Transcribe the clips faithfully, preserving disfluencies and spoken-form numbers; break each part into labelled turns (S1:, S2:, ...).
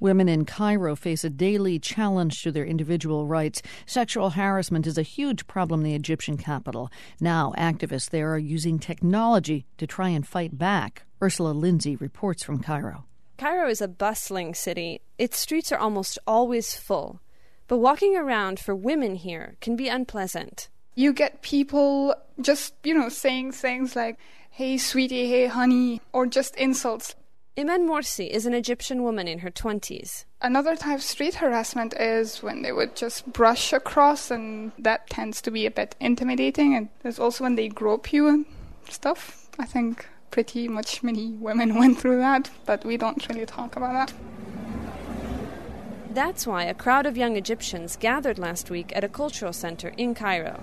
S1: Women in Cairo face a daily challenge to their individual rights. Sexual harassment is a huge problem in the Egyptian capital. Now, activists there are using technology to try and fight back. Ursula Lindsay reports from Cairo.
S2: Cairo is a bustling city. Its streets are almost always full. But walking around for women here can be unpleasant.
S3: You get people just, you know, saying things like, hey, sweetie, hey, honey, or just insults.
S2: Iman Morsi is an Egyptian woman in her twenties.
S3: Another type of street harassment is when they would just brush across, and that tends to be a bit intimidating. And there's also when they grope you and stuff. I think pretty much many women went through that, but we don't really talk about that.
S2: That's why a crowd of young Egyptians gathered last week at a cultural center in Cairo.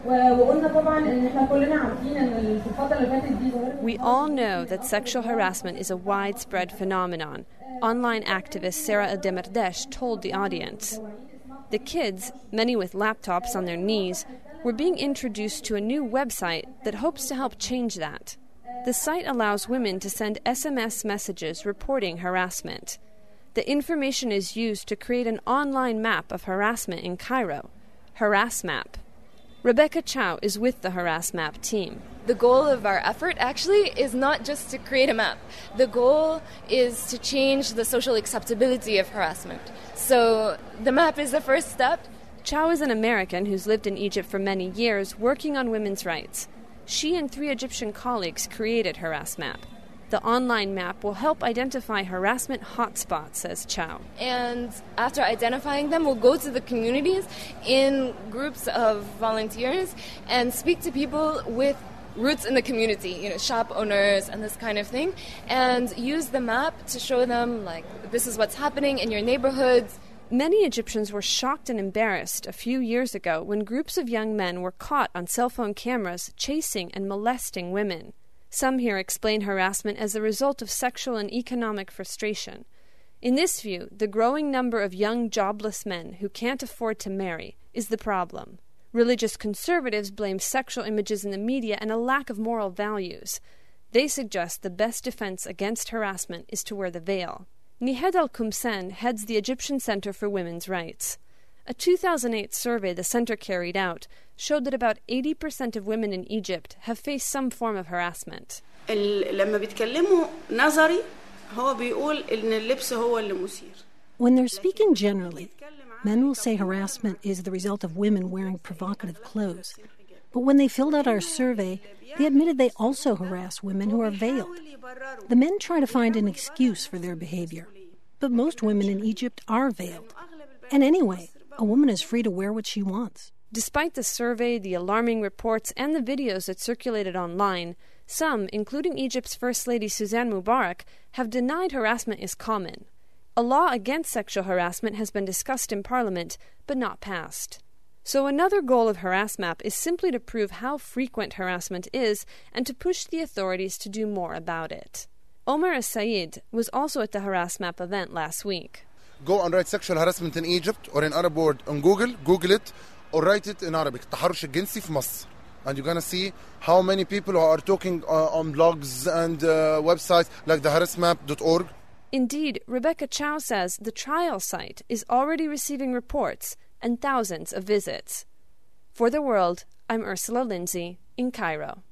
S2: We all know that sexual harassment is a widespread phenomenon. Online activist Sarah El-Demerdesh told the audience. The kids, many with laptops on their knees, were being introduced to a new website that hopes to help change that. The site allows women to send S M S messages reporting harassment. The information is used to create an online map of harassment in Cairo, HarassMap. Rebecca Chow is with the HarassMap team.
S4: The goal of our effort actually is not just to create a map. The goal is to change the social acceptability of harassment. So the map is the first step.
S2: Chow is an American who's lived in Egypt for many years working on women's rights. She and three Egyptian colleagues created HarassMap. The online map will help identify harassment hotspots, says Chow.
S4: And after identifying them, we'll go to the communities in groups of volunteers and speak to people with roots in the community, you know, shop owners and this kind of thing, and use the map to show them, like, this is what's happening in your neighborhoods.
S2: Many Egyptians were shocked and embarrassed a few years ago when groups of young men were caught on cell phone cameras chasing and molesting women. Some here explain harassment as the result of sexual and economic frustration. In this view, the growing number of young jobless men who can't afford to marry is the problem. Religious conservatives blame sexual images in the media and a lack of moral values. They suggest the best defense against harassment is to wear the veil. Nihed Al-Kumsan heads the Egyptian Center for Women's Rights. A two thousand eight survey the center carried out showed that about eighty percent of women in Egypt have faced some form of harassment.
S5: When they're speaking generally, men will say harassment is the result of women wearing provocative clothes. But when they filled out our survey, they admitted they also harass women who are veiled. The men try to find an excuse for their behavior, but most women in Egypt are veiled. And anyway, a woman is free to wear what she wants.
S2: Despite the survey, the alarming reports, and the videos that circulated online, some, including Egypt's First Lady Suzanne Mubarak, have denied harassment is common. A law against sexual harassment has been discussed in Parliament, but not passed. So another goal of HarassMap is simply to prove how frequent harassment is and to push the authorities to do more about it. Omar As-Said was also at the HarassMap event last week.
S6: Go and write sexual harassment in Egypt or in Arab word on Google, Google it, or write it in Arabic, التحرش الجنسي في مصر. And you're going to see how many people are talking uh, on blogs and uh, websites like the harassmap dot org.
S2: Indeed, Rebecca Chow says the trial site is already receiving reports and thousands of visits. For The World, I'm Ursula Lindsay in Cairo.